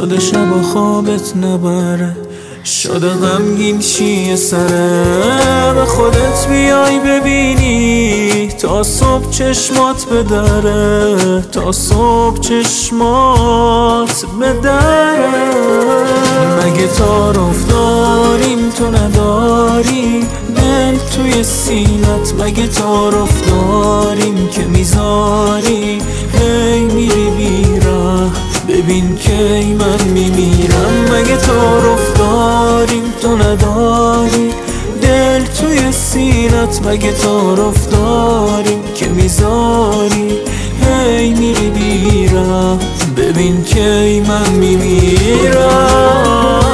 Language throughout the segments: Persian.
شده شب خوابت نبره، شده غمگین شیه سره. به خودت بیای ببینی تا صبح چشمات بدره، تا صبح چشمات بدره. مگه تعارف داریم تو نداری دل توی سینت؟ مگه تعارف داریم که میذاری هی میری بیره؟ ببین که من میمیرم. مگه تعارف داریم تو نداری دل توی سینت؟ مگه تعارف داریم که میذاری هی میری بیره؟ ببین که من میمیرم.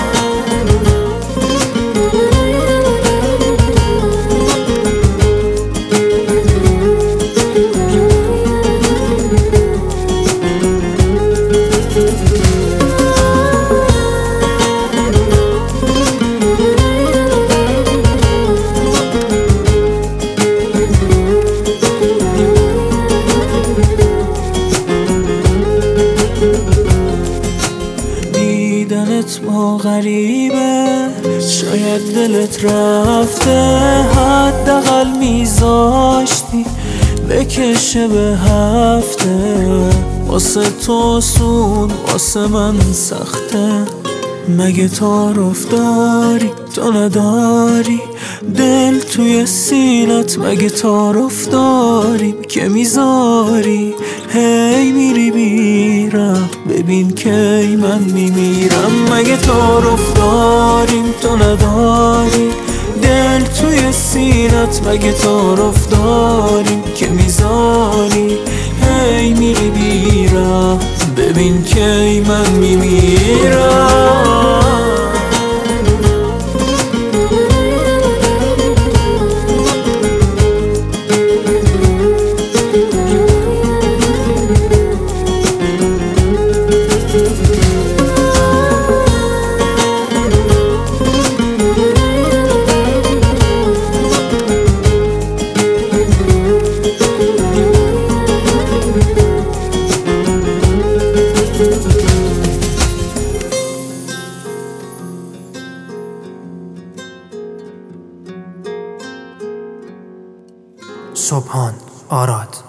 دیدنت با غریبه شاید دلت رفته، حداقل میذاشتی بکشه به هفته. واسه تو سون واسه من سخته. مگه تعارف داری تو نداری دل توی سینت؟ مگه تعارف داریم که میذاری هی میری بیرم؟ ببین که من میمیرم. مگه تعارف داریم تو نداری دل توی سینت؟ مگه تعارف داریم که میذاری هی میری بیرم؟ ببین که من میمیرم. سبحان آراد.